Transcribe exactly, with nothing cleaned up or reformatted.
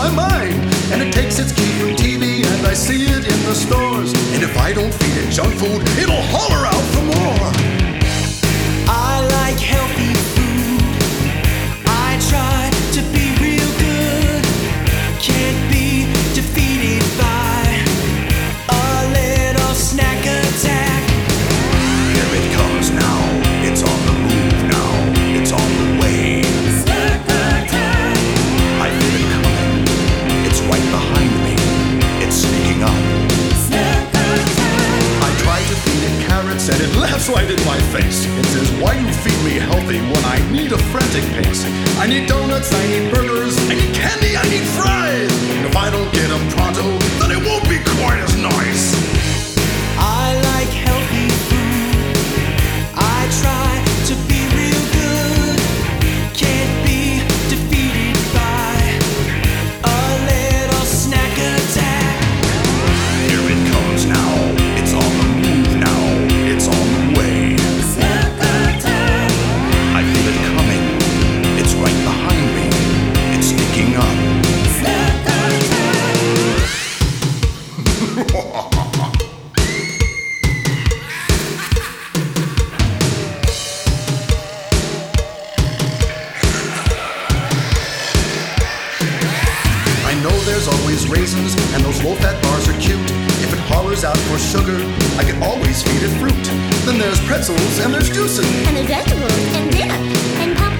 my mind. And it takes its cue from T V, and I see it in the stores. And if I don't feed it junk food, it'll holler out for more. I like healthy food. I try to be real good. Can't be defeated by a little snack attack. Here it comes now. It's on the move now. It's on the way. Snack attack. I feel it coming. It's right behind me. It's sneaking up. Snack attack. I try to feed it carrots and it laughs right in my face. It says, why you feed me healthy when I need a frantic pace? I need donuts, I need burgers, I need candy, I need fries. And if I don't get them pronto, then it won't be quite as nice. I like healthy food. I try to be real good. Can't be defeated by a little snack attack. Here it comes now. It's on the move now. It's on the way. Snack attack. I feel it coming. It's right behind me. It's sneaking up. Snack attack. I know there's always raisins, and those low-fat bars are cute. If it hollers out for sugar, I can always feed it fruit. Then there's pretzels, and there's juices. And there's vegetables and dip and